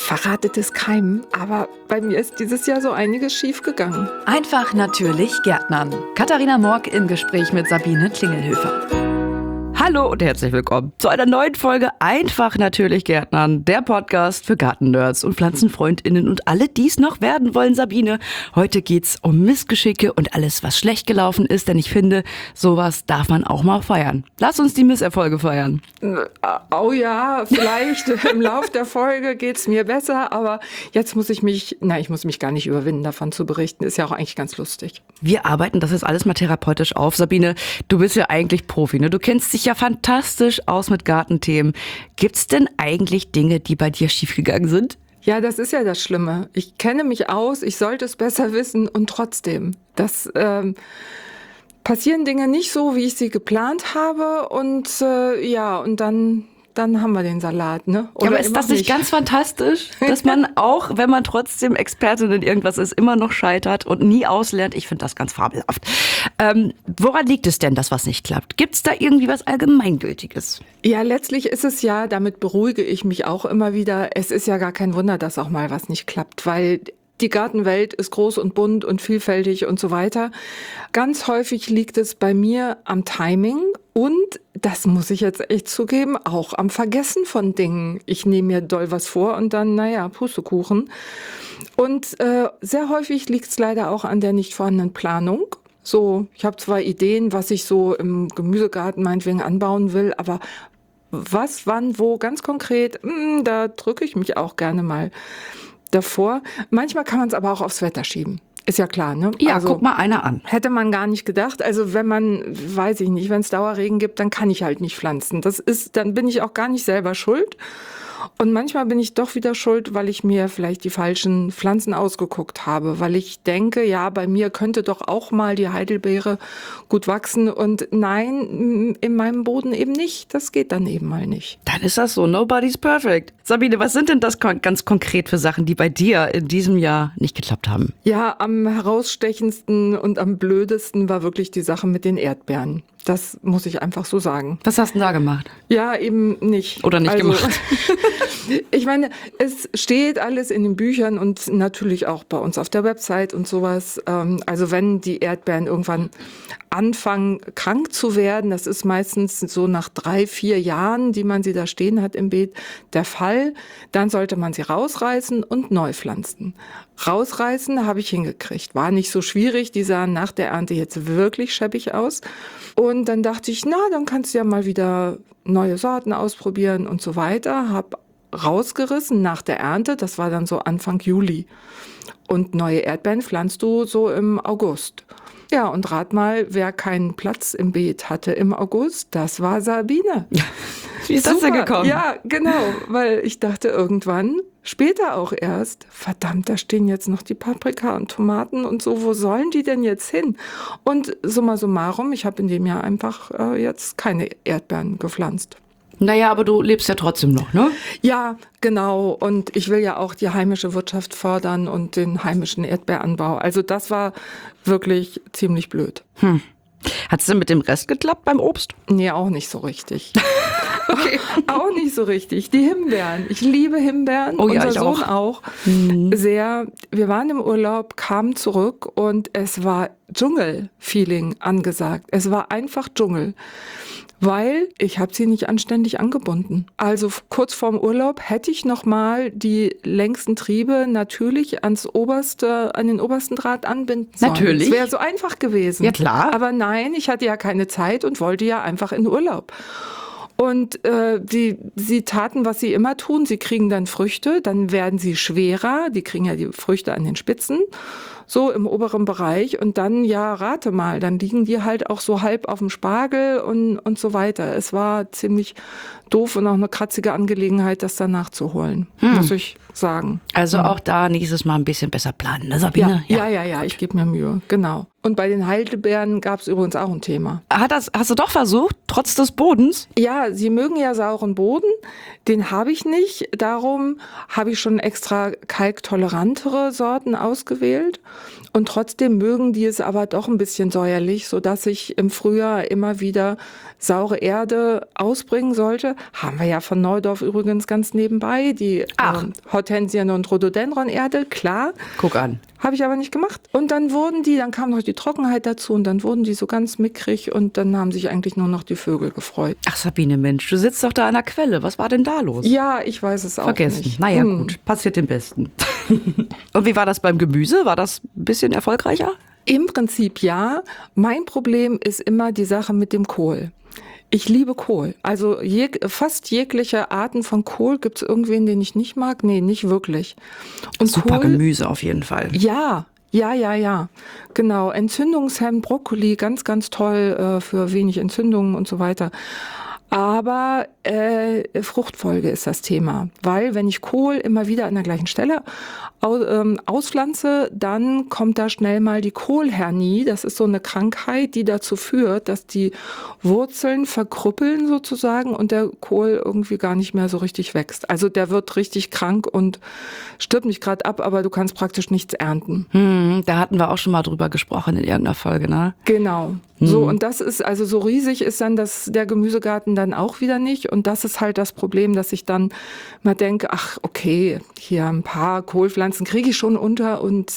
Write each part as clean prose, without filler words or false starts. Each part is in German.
verrate das keinem, aber bei mir ist dieses Jahr so einiges schief gegangen. Einfach natürlich Gärtnern. Katharina Morck im Gespräch mit Sabine Klingelhöfer. Hallo und herzlich willkommen zu einer neuen Folge Einfach natürlich Gärtnern, der Podcast für Gartennerds und PflanzenfreundInnen und alle, die es noch werden wollen. Sabine, heute geht's um Missgeschicke und alles, was schlecht gelaufen ist, denn ich finde, sowas darf man auch mal feiern. Lass uns die Misserfolge feiern. Oh ja, vielleicht im Lauf der Folge geht's mir besser, aber jetzt muss ich mich gar nicht überwinden, davon zu berichten. Ist ja auch eigentlich ganz lustig. Wir arbeiten das jetzt alles mal therapeutisch auf. Sabine, du bist ja eigentlich Profi, ne? Du kennst dich ja fantastisch aus mit Gartenthemen. Gibt's denn eigentlich Dinge, die bei dir schiefgegangen sind? Ja, das ist ja das Schlimme. Ich kenne mich aus, ich sollte es besser wissen und trotzdem. Passieren Dinge nicht so, wie ich sie geplant habe und und dann haben wir den Salat, ne? Oder aber ist das nicht ganz fantastisch, dass man auch, wenn man trotzdem Expertin in irgendwas ist, immer noch scheitert und nie auslernt? Ich finde das ganz fabelhaft. Woran liegt es denn, dass was nicht klappt? Gibt es da irgendwie was Allgemeingültiges? Ja, letztlich ist es ja, damit beruhige ich mich auch immer wieder, es ist ja gar kein Wunder, dass auch mal was nicht klappt, weil die Gartenwelt ist groß und bunt und vielfältig und so weiter. Ganz häufig liegt es bei mir am Timing und, das muss ich jetzt echt zugeben, auch am Vergessen von Dingen. Ich nehme mir doll was vor und dann, Pustekuchen. Und sehr häufig liegt es leider auch an der nicht vorhandenen Planung. So, ich habe zwar Ideen, was ich so im Gemüsegarten meinetwegen anbauen will, aber was, wann, wo, ganz konkret, da drücke ich mich auch gerne mal davor. Manchmal kann man es aber auch aufs Wetter schieben. Ist ja klar, ne? Ja, also, guck mal einer an. Hätte man gar nicht gedacht. Also wenn es Dauerregen gibt, dann kann ich halt nicht pflanzen. Dann bin ich auch gar nicht selber schuld. Und manchmal bin ich doch wieder schuld, weil ich mir vielleicht die falschen Pflanzen ausgeguckt habe, weil ich denke, ja, bei mir könnte doch auch mal die Heidelbeere gut wachsen und nein, in meinem Boden eben nicht. Das geht dann eben mal nicht. Dann ist das so, nobody's perfect. Sabine, was sind denn das ganz konkret für Sachen, die bei dir in diesem Jahr nicht geklappt haben? Ja, am herausstechendsten und am blödesten war wirklich die Sache mit den Erdbeeren. Das muss ich einfach so sagen. Was hast du denn da gemacht? Ja, eben nicht. Oder nicht gemacht? Ich meine, es steht alles in den Büchern und natürlich auch bei uns auf der Website und sowas. Also wenn die Erdbeeren irgendwann anfangen, krank zu werden, das ist meistens so nach 3-4 Jahren, die man sie da stehen hat im Beet, der Fall, dann sollte man sie rausreißen und neu pflanzen. Rausreißen habe ich hingekriegt. War nicht so schwierig, die sahen nach der Ernte jetzt wirklich scheppig aus. Und dann dachte ich, dann kannst du ja mal wieder neue Sorten ausprobieren und so weiter. Hab rausgerissen nach der Ernte, das war dann so Anfang Juli. Und neue Erdbeeren pflanzt du so im August. Ja, und rat mal, wer keinen Platz im Beet hatte im August, das war Sabine. Wie ist das denn gekommen? Ja, genau, weil ich dachte irgendwann, später auch erst, verdammt, da stehen jetzt noch die Paprika und Tomaten und so, wo sollen die denn jetzt hin? Und summa summarum, ich habe in dem Jahr einfach jetzt keine Erdbeeren gepflanzt. Naja, aber du lebst ja trotzdem noch, ne? Ja, genau. Und ich will ja auch die heimische Wirtschaft fördern und den heimischen Erdbeeranbau. Also das war wirklich ziemlich blöd. Hat es denn mit dem Rest geklappt beim Obst? Nee, auch nicht so richtig. Okay. Auch nicht so richtig. Die Himbeeren. Ich liebe Himbeeren. Oh ja, unser ich Sohn auch. Sehr. Wir waren im Urlaub, kamen zurück und es war Dschungel-Feeling angesagt. Es war einfach Dschungel. Weil ich habe sie nicht anständig angebunden. Also kurz vorm Urlaub hätte ich noch mal die längsten Triebe natürlich an den obersten Draht anbinden sollen. Natürlich. Es wäre so einfach gewesen. Ja, klar. Aber nein, ich hatte ja keine Zeit und wollte ja einfach in Urlaub. Und sie taten, was sie immer tun. Sie kriegen dann Früchte, dann werden sie schwerer. Die kriegen ja die Früchte an den Spitzen, so im oberen Bereich. Und dann, ja, rate mal, dann liegen die halt auch so halb auf dem Spargel und so weiter. Es war ziemlich doof und auch eine kratzige Angelegenheit, das dann nachzuholen, muss ich sagen. Also auch da nächstes Mal ein bisschen besser planen, ne, Sabine? Ja, ich gebe mir Mühe, genau. Und bei den Heidelbeeren gab es übrigens auch ein Thema. Hast du doch versucht, trotz des Bodens? Ja, sie mögen ja sauren Boden. Den habe ich nicht. Darum habe ich schon extra kalktolerantere Sorten ausgewählt. Und trotzdem mögen die es aber doch ein bisschen säuerlich, sodass ich im Frühjahr immer wieder saure Erde ausbringen sollte. haben wir ja von Neudorf übrigens ganz nebenbei, die Hortensien- und Rhododendron-Erde, klar. Guck an. Habe ich aber nicht gemacht. Und dann dann kam noch die Trockenheit dazu und dann wurden die so ganz mickrig und dann haben sich eigentlich nur noch die Vögel gefreut. Ach Sabine, Mensch, du sitzt doch da an der Quelle. Was war denn da los? Ja, ich weiß es auch Vergessen. nicht. Naja, gut, passiert dem Besten. Und wie war das beim Gemüse? War das ein bisschen erfolgreicher? Im Prinzip ja. Mein Problem ist immer die Sache mit dem Kohl. Ich liebe Kohl. Also fast jegliche Arten von Kohl. Gibt es irgendwen, den ich nicht mag? Nee, nicht wirklich. Und Super Kohl, Gemüse auf jeden Fall. Ja. Genau. Entzündungshemd, Brokkoli, ganz, ganz toll für wenig Entzündungen und so weiter. Aber Fruchtfolge ist das Thema, weil wenn ich Kohl immer wieder an der gleichen Stelle auspflanze, dann kommt da schnell mal die Kohlhernie. Das ist so eine Krankheit, die dazu führt, dass die Wurzeln verkrüppeln sozusagen und der Kohl irgendwie gar nicht mehr so richtig wächst. Also der wird richtig krank und stirbt nicht gerade ab, aber du kannst praktisch nichts ernten. Da hatten wir auch schon mal drüber gesprochen in irgendeiner Folge, ne? Genau. So, und das ist, also so riesig ist dann der Gemüsegarten dann auch wieder nicht. Und das ist halt das Problem, dass ich dann mal denke, ach, okay, hier ein paar Kohlpflanzen kriege ich schon unter und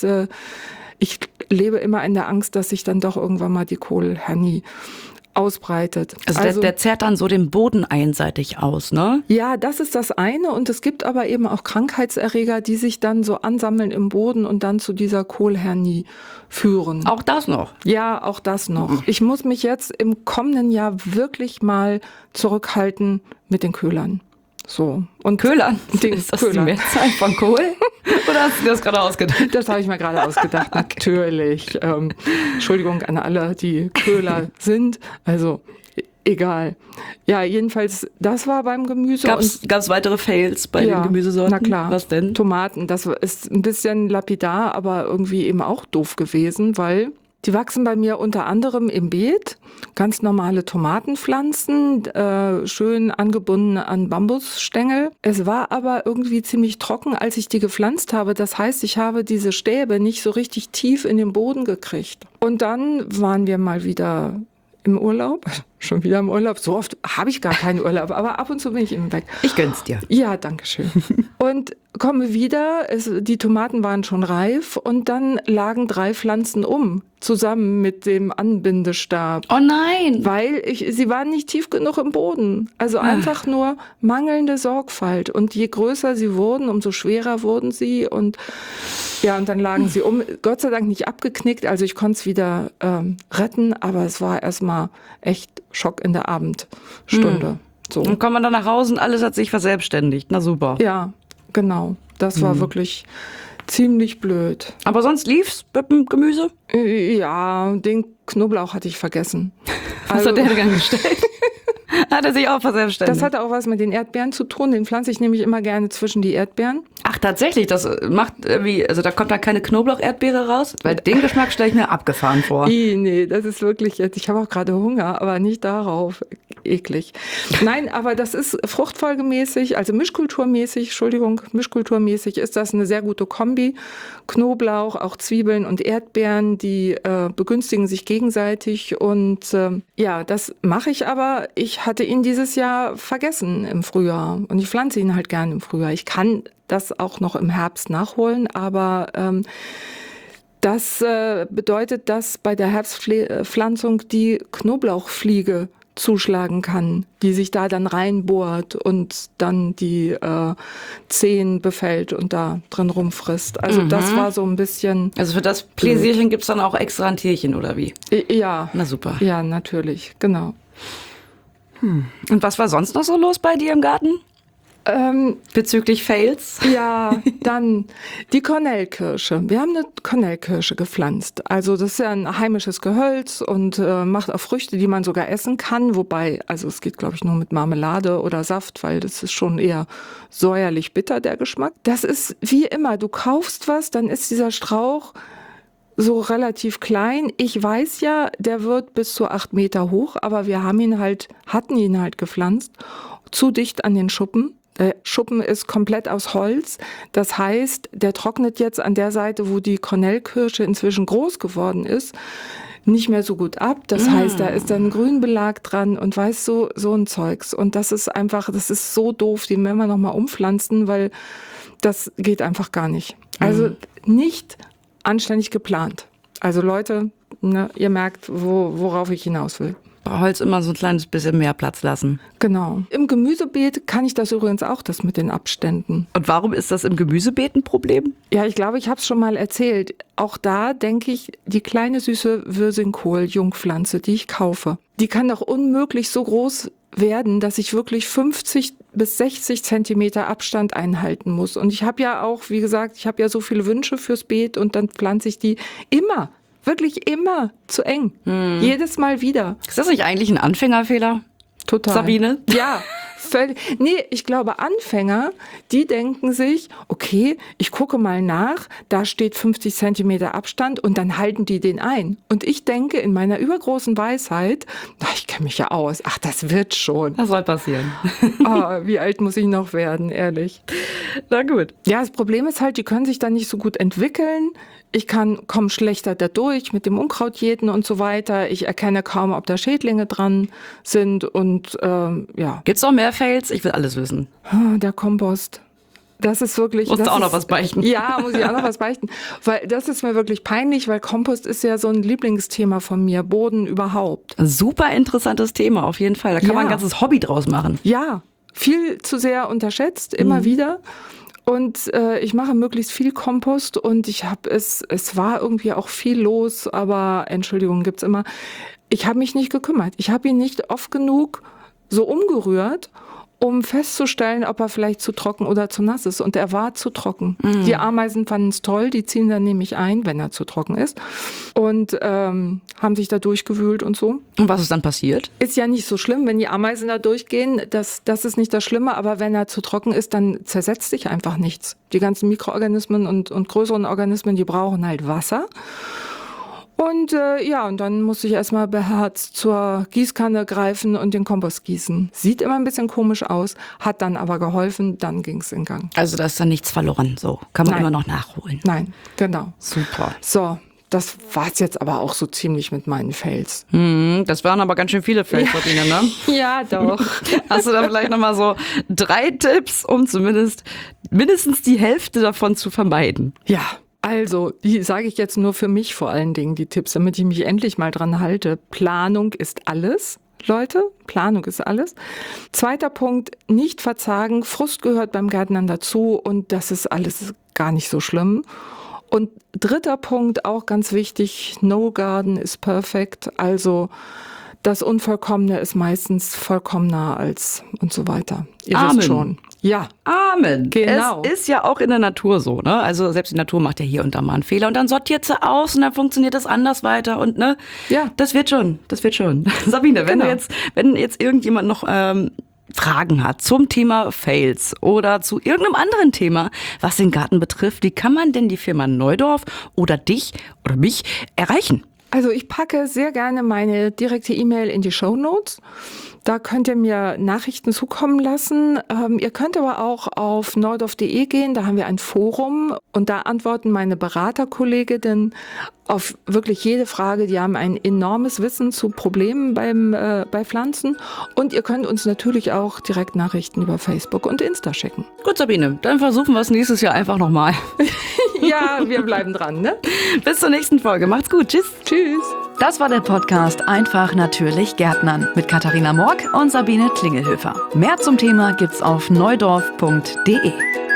ich lebe immer in der Angst, dass sich dann doch irgendwann mal die Kohlhernie ausbreitet. Also der zerrt dann so den Boden einseitig aus, ne? Ja, das ist das eine. Und es gibt aber eben auch Krankheitserreger, die sich dann so ansammeln im Boden und dann zu dieser Kohlhernie führen. Auch das noch? Ja, auch das noch. Ich muss mich jetzt im kommenden Jahr wirklich mal zurückhalten mit den Köhlern. So. Und Köhlern? Ist das die Mehrzahl von Kohl? Oder hast du das gerade ausgedacht? Das habe ich mir gerade ausgedacht, natürlich. Entschuldigung an alle, die Köhler sind. Also egal. Ja, jedenfalls, das war beim Gemüse. Gab's weitere Fails bei den Gemüsesorten? Na klar. Was denn? Tomaten, das ist ein bisschen lapidar, aber irgendwie eben auch doof gewesen, weil die wachsen bei mir unter anderem im Beet, ganz normale Tomatenpflanzen, schön angebunden an Bambusstängel. Es war aber irgendwie ziemlich trocken, als ich die gepflanzt habe. Das heißt, ich habe diese Stäbe nicht so richtig tief in den Boden gekriegt. Und dann waren wir mal wieder im Urlaub, schon wieder im Urlaub. So oft habe ich gar keinen Urlaub, aber ab und zu bin ich eben weg. Ich gönn's dir. Ja, danke schön. Und komme wieder, die Tomaten waren schon reif und dann lagen 3 Pflanzen zusammen mit dem Anbindestab. Oh nein! Weil sie waren nicht tief genug im Boden. Also einfach nur mangelnde Sorgfalt. Und je größer sie wurden, umso schwerer wurden sie. Und dann lagen sie Gott sei Dank nicht abgeknickt. Also ich konnte es wieder retten, aber es war erstmal echt Schock in der Abendstunde. So. Dann kommt man dann nach Hause und alles hat sich verselbstständigt. Na super. Ja, genau. Das war wirklich ziemlich blöd. Aber sonst lief's mit dem Gemüse? Ja, den Knoblauch hatte ich vergessen. Was hat der denn gestellt? Hat er sich auch verselbstständigt? Das hatte auch was mit den Erdbeeren zu tun. Den pflanze ich nämlich immer gerne zwischen die Erdbeeren. Ach, tatsächlich? Das macht irgendwie, also da kommt dann keine Knoblauch-Erdbeere raus? Weil den Geschmack stelle ich mir abgefahren vor. Nee, das ist wirklich jetzt, ich habe auch gerade Hunger, aber nicht darauf. Eklig. Nein, aber das ist fruchtfolgemäßig, also mischkulturmäßig ist das eine sehr gute Kombi. Knoblauch, auch Zwiebeln und Erdbeeren, die begünstigen sich gegenseitig und das mache ich aber. Ich hatte ihn dieses Jahr vergessen im Frühjahr und ich pflanze ihn halt gern im Frühjahr. Ich kann das auch noch im Herbst nachholen, aber das bedeutet, dass bei der Herbstpflanzung die Knoblauchfliege zuschlagen kann, die sich da dann reinbohrt und dann die Zehen befällt und da drin rumfrisst. Also das war so ein bisschen... Also für das Pläsierchen gibt's dann auch extra ein Tierchen, oder wie? Ja. Na super. Ja, natürlich, genau. Und was war sonst noch so los bei dir im Garten? Bezüglich Fails? Ja, dann die Kornelkirsche. Wir haben eine Kornelkirsche gepflanzt. Also das ist ja ein heimisches Gehölz und macht auch Früchte, die man sogar essen kann. Wobei, also es geht, glaube ich, nur mit Marmelade oder Saft, weil das ist schon eher säuerlich bitter, der Geschmack. Das ist wie immer, du kaufst was, dann ist dieser Strauch so relativ klein. Ich weiß ja, der wird bis zu 8 Meter hoch, aber wir hatten ihn halt gepflanzt, zu dicht an den Schuppen. Der Schuppen ist komplett aus Holz. Das heißt, der trocknet jetzt an der Seite, wo die Kornelkirsche inzwischen groß geworden ist, nicht mehr so gut ab. Das heißt, da ist dann Grünbelag dran und weißt du, so ein Zeugs. Und das ist so doof, den werden wir nochmal umpflanzen, weil das geht einfach gar nicht. Also nicht anständig geplant. Also Leute, ne, ihr merkt, worauf ich hinaus will. Holz immer so ein kleines bisschen mehr Platz lassen. Genau. Im Gemüsebeet kann ich das übrigens auch, das mit den Abständen. Und warum ist das im Gemüsebeet ein Problem? Ja, ich glaube, ich habe es schon mal erzählt. Auch da denke ich, die kleine süße Würsingkohl-Jungpflanze, die ich kaufe, die kann doch unmöglich so groß werden, dass ich wirklich 50 bis 60 Zentimeter Abstand einhalten muss. Und ich habe ja auch, wie gesagt, ich habe ja so viele Wünsche fürs Beet und dann pflanze ich die immer. Wirklich immer zu eng. Jedes Mal wieder. Ist das nicht eigentlich ein Anfängerfehler? Total. Sabine? Ja, völlig. Nee, ich glaube, Anfänger, die denken sich, okay, ich gucke mal nach, da steht 50 Zentimeter Abstand und dann halten die den ein. Und ich denke in meiner übergroßen Weisheit, ich kenne mich ja aus, ach, das wird schon. Das soll passieren. Oh, wie alt muss ich noch werden, ehrlich. Na gut. Ja, das Problem ist halt, die können sich dann nicht so gut entwickeln. Ich komme schlechter da durch mit dem Unkrautjäten und so weiter. Ich erkenne kaum, ob da Schädlinge dran sind und ja. Gibt's noch mehr Fails? Ich will alles wissen. Der Kompost. Das ist wirklich... Musst du auch noch was beichten? Ja, muss ich auch noch was beichten. Weil das ist mir wirklich peinlich, weil Kompost ist ja so ein Lieblingsthema von mir. Boden überhaupt. Super interessantes Thema, auf jeden Fall. Da kann man ein ganzes Hobby draus machen. Ja, viel zu sehr unterschätzt, immer wieder. Und ich mache möglichst viel Kompost und es war irgendwie auch viel los, aber Entschuldigung, gibt's immer. Ich habe mich nicht gekümmert. Ich habe ihn nicht oft genug so umgerührt, um festzustellen, ob er vielleicht zu trocken oder zu nass ist. Und er war zu trocken. Die Ameisen fanden es toll, die ziehen dann nämlich ein, wenn er zu trocken ist. Und haben sich da durchgewühlt und so. Und was ist dann passiert? Ist ja nicht so schlimm, wenn die Ameisen da durchgehen. Das ist nicht das Schlimme. Aber wenn er zu trocken ist, dann zersetzt sich einfach nichts. Die ganzen Mikroorganismen und größeren Organismen, die brauchen halt Wasser. Und und dann musste ich erstmal beherzt zur Gießkanne greifen und den Kompost gießen. Sieht immer ein bisschen komisch aus, hat dann aber geholfen, dann ging's in Gang. Also da ist dann nichts verloren, so. Kann man Nein. immer noch nachholen. Nein, genau. Super. So, das war's jetzt aber auch so ziemlich mit meinen Fails. Das waren aber ganz schön viele Fails, Sabine, ne? Ja, doch. Hast du da vielleicht nochmal so 3 Tipps, um mindestens die Hälfte davon zu vermeiden? Ja. Also, die sage ich jetzt nur für mich vor allen Dingen, die Tipps, damit ich mich endlich mal dran halte. Planung ist alles, Leute. Planung ist alles. 2. Punkt, nicht verzagen. Frust gehört beim Gärtnern dazu und das ist alles gar nicht so schlimm. Und 3. Punkt, auch ganz wichtig, no garden is perfect. Also, das Unvollkommene ist meistens vollkommener als und so weiter. Ihr wisst schon. Ja. Amen. Genau. Es ist ja auch in der Natur so, ne? Also selbst die Natur macht ja hier und da mal einen Fehler und dann sortiert sie aus und dann funktioniert das anders weiter und ne? Ja. Das wird schon. Sabine, Genau. wenn jetzt irgendjemand noch Fragen hat zum Thema Fails oder zu irgendeinem anderen Thema, was den Garten betrifft, wie kann man denn die Firma Neudorf oder dich oder mich erreichen? Also ich packe sehr gerne meine direkte E-Mail in die Shownotes. Da könnt ihr mir Nachrichten zukommen lassen. Ihr könnt aber auch auf neudorf.de gehen, da haben wir ein Forum und da antworten meine Beraterkolleginnen auf wirklich jede Frage. Die haben ein enormes Wissen zu Problemen bei Pflanzen und ihr könnt uns natürlich auch direkt Nachrichten über Facebook und Insta schicken. Gut, Sabine, dann versuchen wir es nächstes Jahr einfach nochmal. Ja, wir bleiben dran, ne? Bis zur nächsten Folge. Macht's gut. Tschüss. Tschüss. Das war der Podcast Einfach natürlich Gärtnern mit Katharina Morg und Sabine Klingelhöfer. Mehr zum Thema gibt's auf neudorf.de.